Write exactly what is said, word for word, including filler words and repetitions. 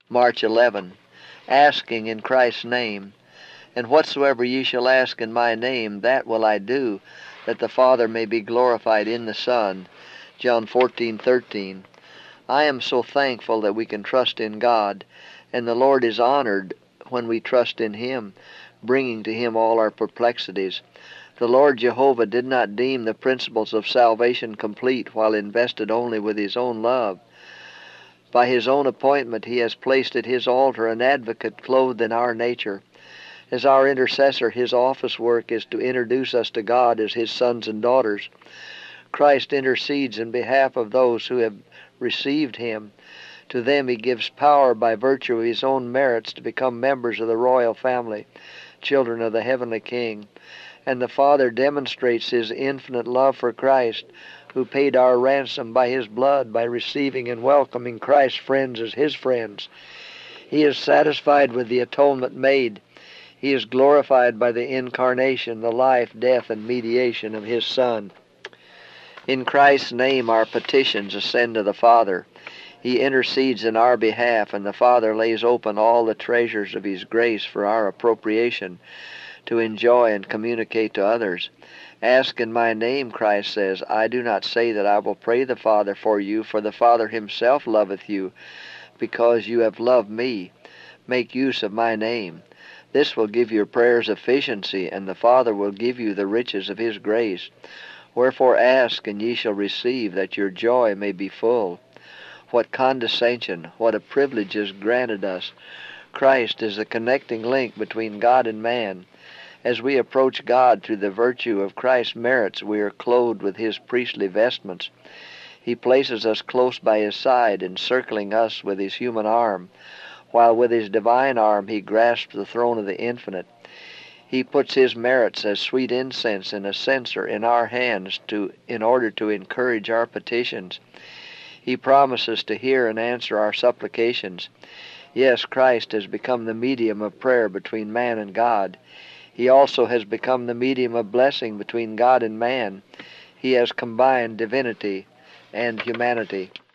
March eleventh, asking in Christ's name. And whatsoever ye shall ask in my name, that will I do, that the Father may be glorified in the Son. John fourteen thirteen. I am so thankful that we can trust in God, and the Lord is honored when we trust in Him, bringing to Him all our perplexities. The Lord Jehovah did not deem the principles of salvation complete while invested only with His own love. By His own appointment He has placed at His altar an advocate clothed in our nature. As our intercessor, His office work is to introduce us to God as His sons and daughters. Christ intercedes in behalf of those who have received Him. To them He gives power by virtue of His own merits to become members of the royal family, children of the heavenly King. And the Father demonstrates His infinite love for Christ, who paid our ransom by His blood by receiving and welcoming Christ's friends as His friends. He is satisfied with the atonement made. He is glorified by the incarnation, the life, death, and mediation of His Son. In Christ's name our petitions ascend to the Father. He intercedes in our behalf, and the Father lays open all the treasures of His grace for our appropriation, to enjoy and communicate to others. Ask in my name, Christ says. I do not say that I will pray the Father for you, for the Father Himself loveth you, because you have loved me. Make use of my name. This will give your prayers efficiency, and the Father will give you the riches of His grace. Wherefore ask, and ye shall receive, that your joy may be full. What condescension, what a privilege is granted us. Christ is the connecting link between God and man. As we approach God through the virtue of Christ's merits, we are clothed with His priestly vestments. He places us close by His side, encircling us with His human arm, while with His divine arm He grasps the throne of the infinite. He puts His merits as sweet incense in a censer in our hands to, in order to encourage our petitions. He promises to hear and answer our supplications. Yes, Christ has become the medium of prayer between man and God. He also has become the medium of blessing between God and man. He has combined divinity and humanity.